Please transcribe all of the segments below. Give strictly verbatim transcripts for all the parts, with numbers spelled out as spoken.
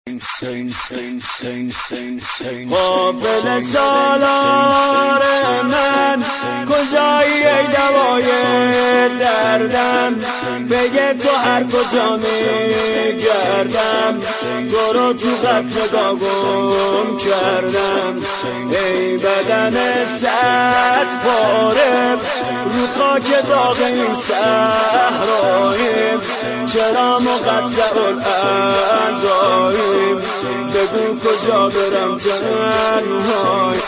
قافل سالار من کجایی ای دوای دردم، بگه تو هر کجا میگردم تو رو تو قطر گم کردم. ای بدن صد پاره رو خاک داغ این صحرایی، چرا مقطع الاعضایی، بگو کجا برم تنهای.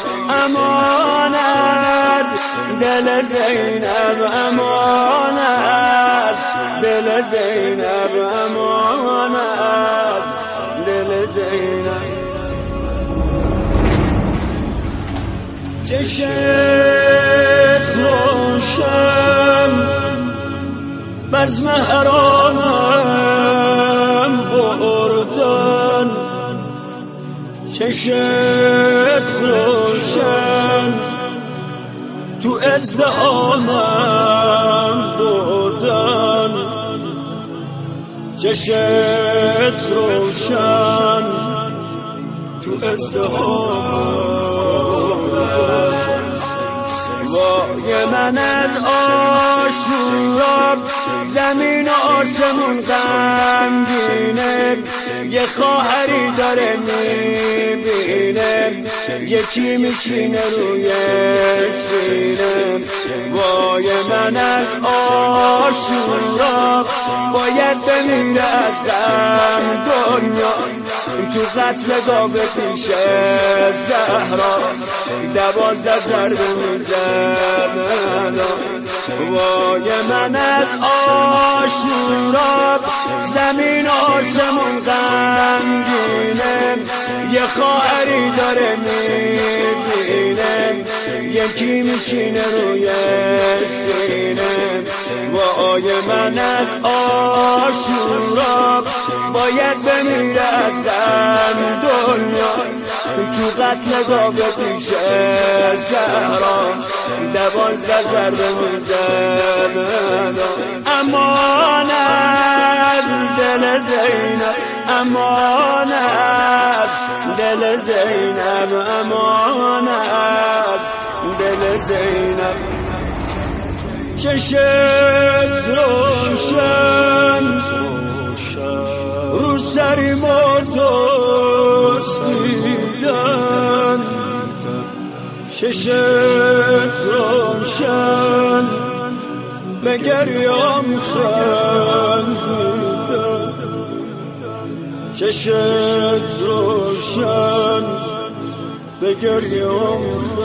امانت دل زینب، امانت دل زینب، امانت دل زینب. چشت روشن بزم حرامم بردن، چشت روشن تو ازدهامم بردن، چشت روشن تو ازدهامم بردن. وای من از آشورا زمین و آسمون غمگینه، یه خواهری داره میبینه یکی میشینه روی سینه. وای من از آشورا باید بمیره از غم دنیا، تو قتل گاوه پیش زهرا دوازده ضربه میزد. وای من از آشورا زمین و آسمون غمگینه، یه خواهری داره میبینه یکی میشینه روی سینه. وای من از آشورا باید بمیره از غم دنیا، تو قتل گاوه پیش زهرا دوازده ضربه میزد. امانت دل زینب، امانت دل زینب، امانت دل زینب. چشت روشن رو سری مردست دیدن، چشت روشن به گریام خندیدن، چشت روشن به گریام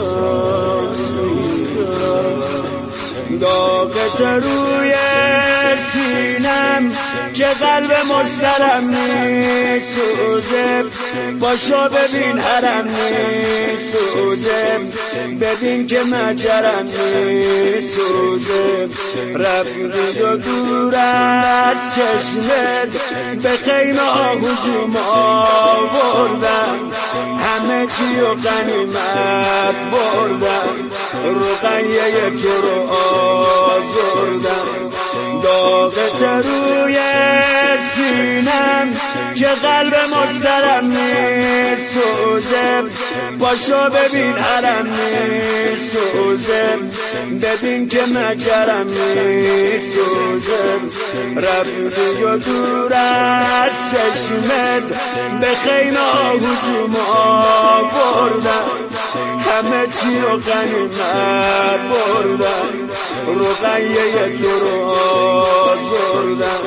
خندیدن. داغت روی سینم که قلب مسترم میسوزه، باشو ببین حرم میسوزه، ببین که مجرم میسوزه. رفتی و دور از چشمت به خیمه ها هجوم آوردم، همه چی و غنیمت بردم، رقیه تو رو آزردم. داغت روی سینم که قلب مسترم میسوزه، باشو ببین حرم میسوزه، ببین که مجرم میسوزه. رفتی و دور از چشمت به خیمه ها هجوم آوردم، همه چی رو غنیمت بردم، رقیه تو رو آزردم.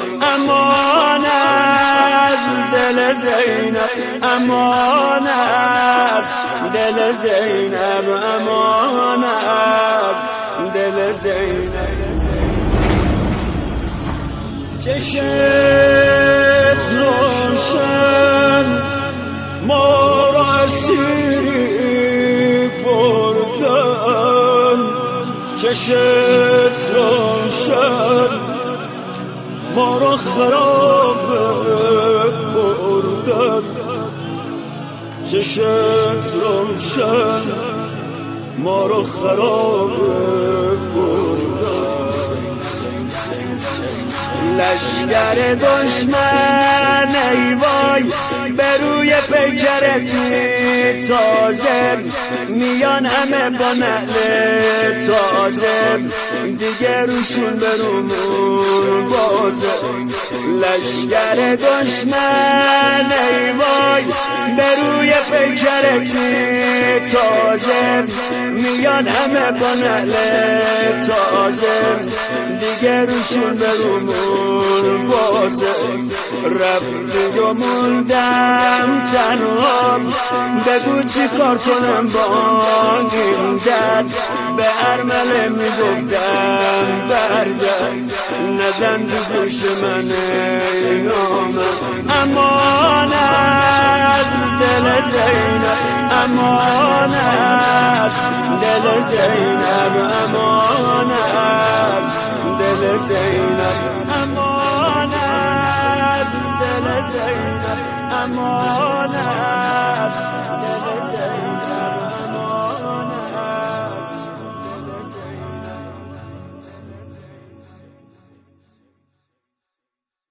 امانت دل زینب، امانت دل زینب، امانت دل زینب. چشت روشن ما را اسیری بردن، چشت روشن ما را خراب بردن، چشت روشن ما را خراب بردن. لشگر دشمن ای وای به روی پیکرت تازه میان همه با نعل تازه دیگه روشون برومون بازه لشگر دشمن ای وای به روی پیکرت تازه میان همه با نعل تازه دیگه روشون برومون بازه رفتی و موندم تنها بگو چی کار کنم با این درد به ارمله میگفتم برگرد نزن تو گوش من ای نامم امانت دل زینب امانت دل زینب امانت دل زینب امانت دل زینب امانت